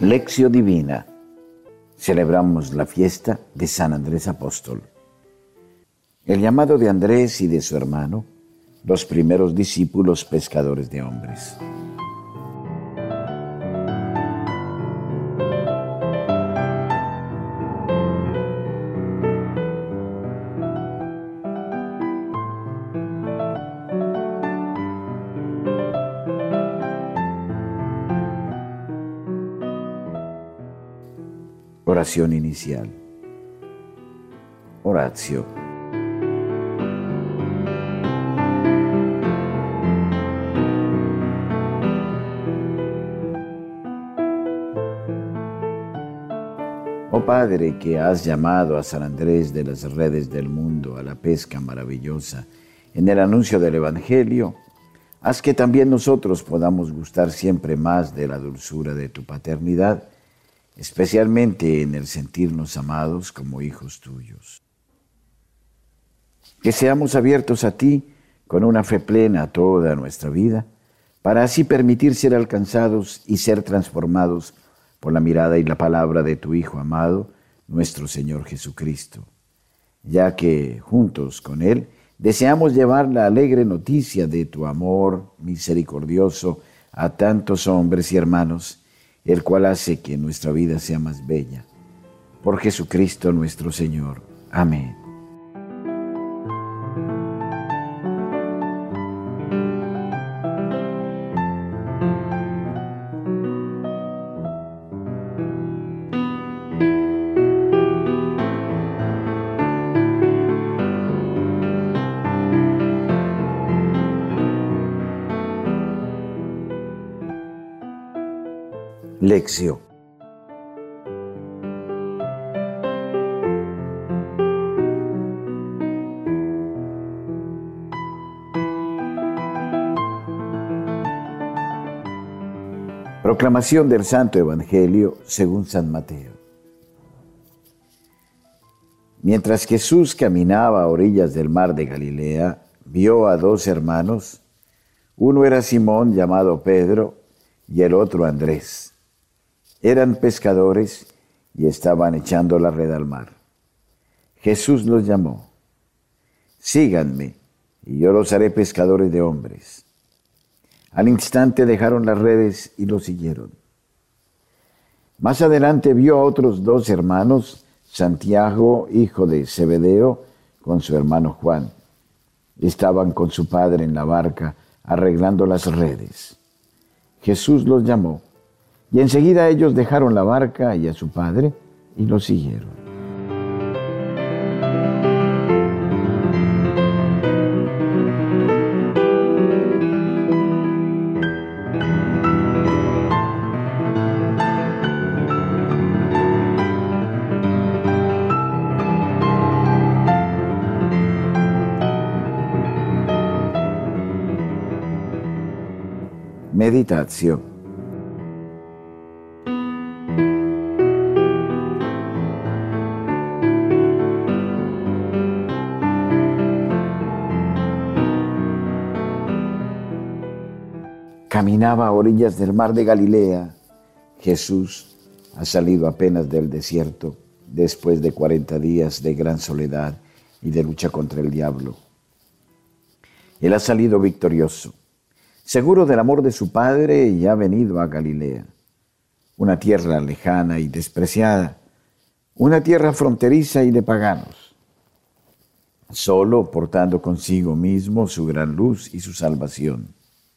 Lección Divina. Celebramos la fiesta de San Andrés Apóstol. El llamado de Andrés y de su hermano, los primeros discípulos pescadores de hombres. Oración inicial. Oratio. Oh Padre, que has llamado a San Andrés de las redes del mundo a la pesca maravillosa en el anuncio del Evangelio, haz que también nosotros podamos gustar siempre más de la dulzura de tu paternidad, especialmente en el sentirnos amados como hijos tuyos. Que seamos abiertos a ti con una fe plena toda nuestra vida, para así permitir ser alcanzados y ser transformados por la mirada y la palabra de tu Hijo amado, nuestro Señor Jesucristo, ya que juntos con Él deseamos llevar la alegre noticia de tu amor misericordioso a tantos hombres y hermanos, el cual hace que nuestra vida sea más bella. Por Jesucristo nuestro Señor. Amén. Lección. Proclamación del Santo Evangelio según San Mateo. Mientras Jesús caminaba a orillas del mar de Galilea, vio a dos hermanos. Uno era Simón, llamado Pedro, y el otro Andrés. Eran pescadores y estaban echando la red al mar. Jesús los llamó: síganme, y yo los haré pescadores de hombres. Al instante dejaron las redes y lo siguieron. Más adelante vio a otros dos hermanos, Santiago, hijo de Zebedeo, con su hermano Juan. Estaban con su padre en la barca, arreglando las redes. Jesús los llamó, y enseguida ellos dejaron la barca y a su padre y lo siguieron. Meditación. Caminaba a orillas del mar de Galilea. Jesús ha salido apenas del desierto después de 40 días de gran soledad y de lucha contra el diablo. Él ha salido victorioso, seguro del amor de su Padre, y ha venido a Galilea, una tierra lejana y despreciada, una tierra fronteriza y de paganos, solo portando consigo mismo su gran luz y su salvación.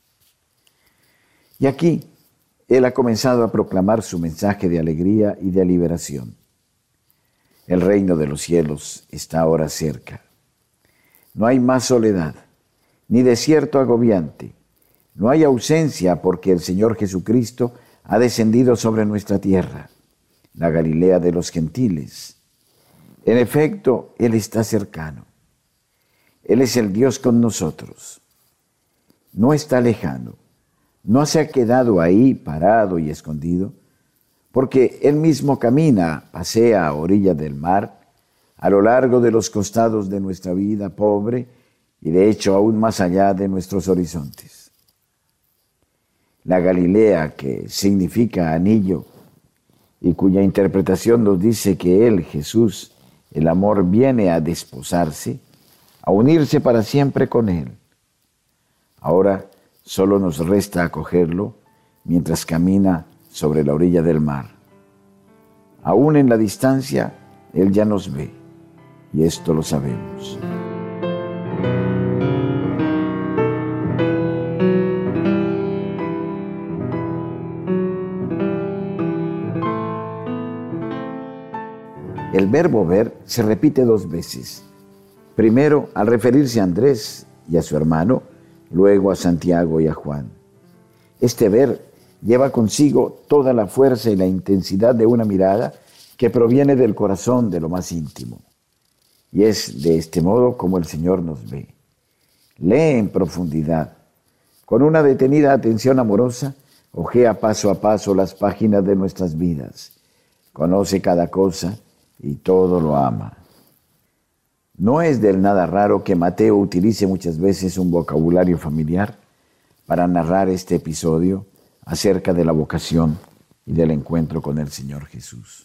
Y aquí Él ha comenzado a proclamar su mensaje de alegría y de liberación. El reino de los cielos está ahora cerca. No hay más soledad, ni desierto agobiante. No hay ausencia, porque el Señor Jesucristo ha descendido sobre nuestra tierra, la Galilea de los gentiles. En efecto, Él está cercano. Él es el Dios con nosotros. No está lejano. No se ha quedado ahí parado y escondido, porque Él mismo camina, pasea a orilla del mar, a lo largo de los costados de nuestra vida pobre y de hecho aún más allá de nuestros horizontes. La Galilea, que significa anillo, y cuya interpretación nos dice que Él, Jesús, el amor, viene a desposarse, a unirse para siempre con Él. Ahora solo nos resta acogerlo mientras camina sobre la orilla del mar. Aún en la distancia, Él ya nos ve, y esto lo sabemos. El verbo ver se repite 2 veces. Primero, al referirse a Andrés y a su hermano, luego a Santiago y a Juan. Este ver lleva consigo toda la fuerza y la intensidad de una mirada que proviene del corazón, de lo más íntimo. Y es de este modo como el Señor nos ve. Lee en profundidad. Con una detenida atención amorosa, hojea paso a paso las páginas de nuestras vidas. Conoce cada cosa y todo lo ama. No es del nada raro que Mateo utilice muchas veces un vocabulario familiar para narrar este episodio acerca de la vocación y del encuentro con el Señor Jesús.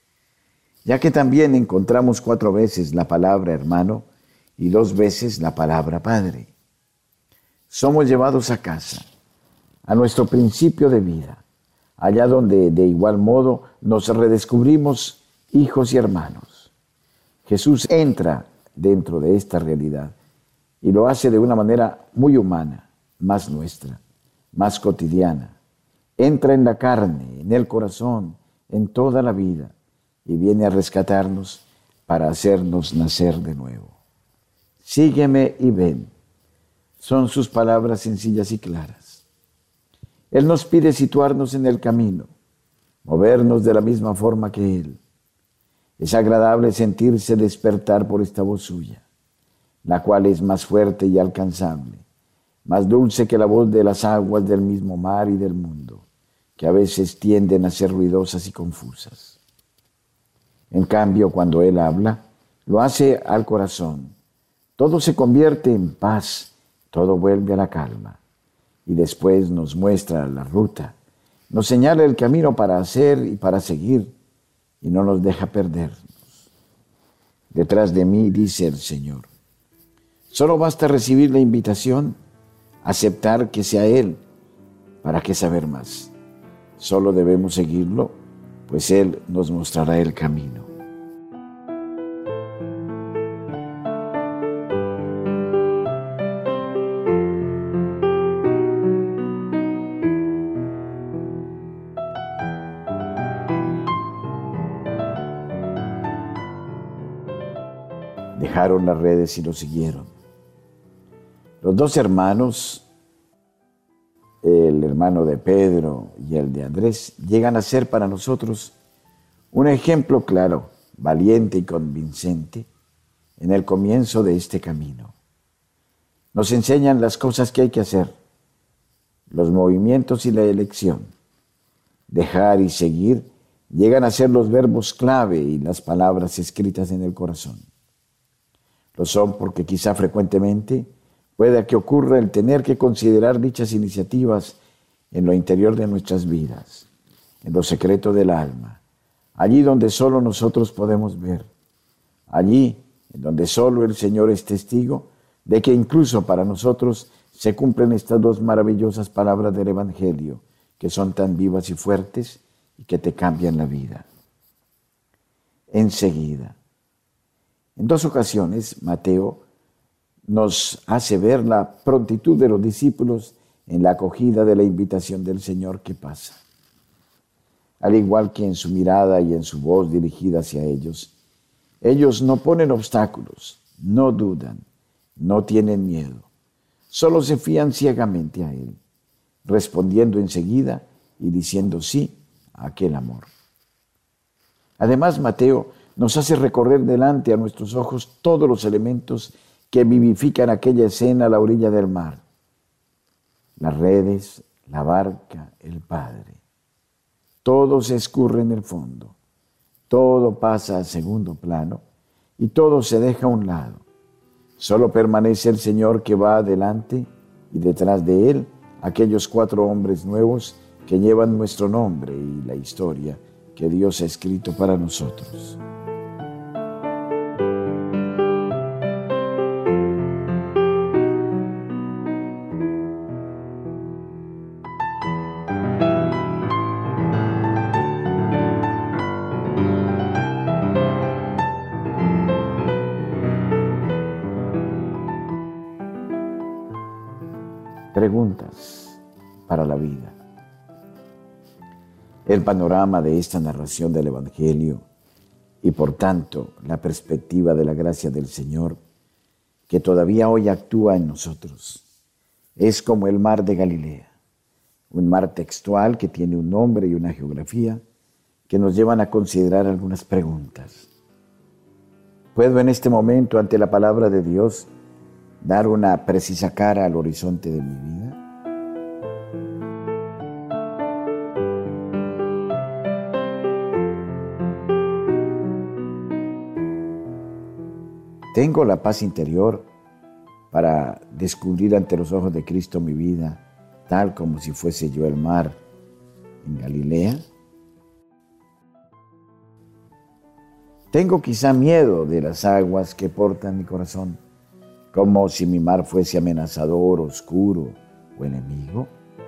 Ya que también encontramos 4 veces la palabra hermano y 2 veces la palabra padre. Somos llevados a casa, a nuestro principio de vida, allá donde de igual modo nos redescubrimos hijos y hermanos. Jesús entra dentro de esta realidad y lo hace de una manera muy humana, más nuestra, más cotidiana. Entra en la carne, en el corazón, en toda la vida y viene a rescatarnos para hacernos nacer de nuevo. Sígueme y ven. Son sus palabras sencillas y claras. Él nos pide situarnos en el camino, movernos de la misma forma que Él. Es agradable sentirse despertar por esta voz suya, la cual es más fuerte y alcanzable, más dulce que la voz de las aguas del mismo mar y del mundo, que a veces tienden a ser ruidosas y confusas. En cambio, cuando Él habla, lo hace al corazón. Todo se convierte en paz, todo vuelve a la calma. Y después nos muestra la ruta, nos señala el camino para hacer y para seguir, y no nos deja perdernos. Detrás de mí, dice el Señor. Solo basta recibir la invitación, aceptar que sea Él. ¿Para qué saber más? Solo debemos seguirlo, pues Él nos mostrará el camino. Dejaron las redes y lo siguieron. Los 2 hermanos, el hermano de Pedro y el de Andrés, llegan a ser para nosotros un ejemplo claro, valiente y convincente en el comienzo de este camino. Nos enseñan las cosas que hay que hacer, los movimientos y la elección. Dejar y seguir llegan a ser los verbos clave y las palabras escritas en el corazón. Lo son porque quizá frecuentemente pueda que ocurra el tener que considerar dichas iniciativas en lo interior de nuestras vidas, en lo secreto del alma, allí donde solo nosotros podemos ver, allí en donde solo el Señor es testigo de que incluso para nosotros se cumplen estas 2 maravillosas palabras del Evangelio, que son tan vivas y fuertes y que te cambian la vida. Enseguida. En 2 ocasiones, Mateo nos hace ver la prontitud de los discípulos en la acogida de la invitación del Señor que pasa. Al igual que en su mirada y en su voz dirigida hacia ellos no ponen obstáculos, no dudan, no tienen miedo, solo se fían ciegamente a Él, respondiendo enseguida y diciendo sí a aquel amor. Además, Mateo nos hace recorrer delante a nuestros ojos todos los elementos que vivifican aquella escena a la orilla del mar. Las redes, la barca, el Padre. Todo se escurre en el fondo, todo pasa a segundo plano y todo se deja a un lado. Solo permanece el Señor que va adelante y detrás de Él aquellos 4 hombres nuevos que llevan nuestro nombre y la historia que Dios ha escrito para nosotros. Preguntas para la vida. El panorama de esta narración del Evangelio y por tanto la perspectiva de la gracia del Señor que todavía hoy actúa en nosotros es como el mar de Galilea, un mar textual que tiene un nombre y una geografía que nos llevan a considerar algunas preguntas. ¿Puedo en este momento ante la palabra de Dios dar una precisa cara al horizonte de mi vida? ¿Tengo la paz interior para descubrir ante los ojos de Cristo mi vida, tal como si fuese yo el mar en Galilea? ¿Tengo quizá miedo de las aguas que portan mi corazón, como si mi mar fuese amenazador, oscuro o enemigo?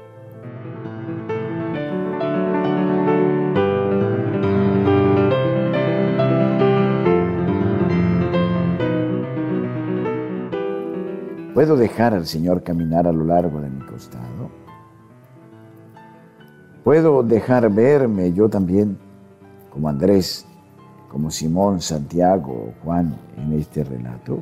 ¿Puedo dejar al Señor caminar a lo largo de mi costado? ¿Puedo dejar verme yo también como Andrés, como Simón, Santiago o Juan en este relato?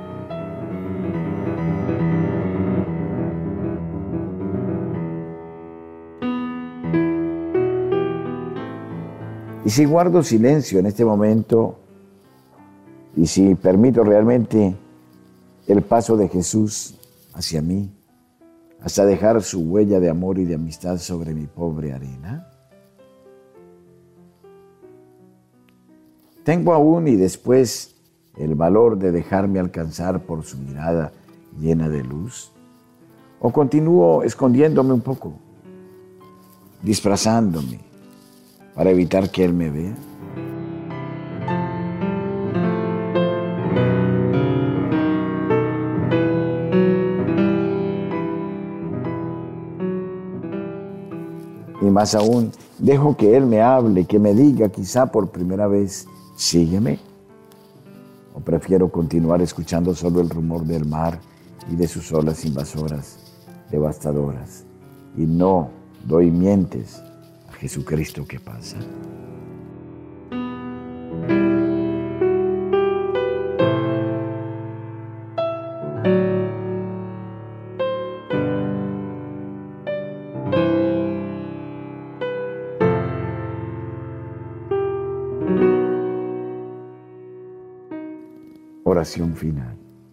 Y si guardo silencio en este momento y si permito realmente el paso de Jesús hacia mí, hasta dejar su huella de amor y de amistad sobre mi pobre arena, ¿tengo aún y después el valor de dejarme alcanzar por su mirada llena de luz? ¿O continúo escondiéndome un poco, disfrazándome para evitar que Él me vea? Y más aún, dejo que Él me hable, que me diga quizá por primera vez, sígueme. ¿O prefiero continuar escuchando solo el rumor del mar y de sus olas invasoras, devastadoras? Y no doy mientes a Jesucristo que pasa. Oración final.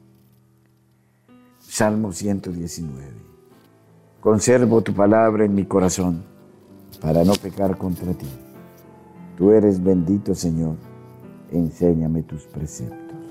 Salmo 119. Conservo tu palabra en mi corazón para no pecar contra ti. Tú eres bendito, Señor. Enséñame tus preceptos.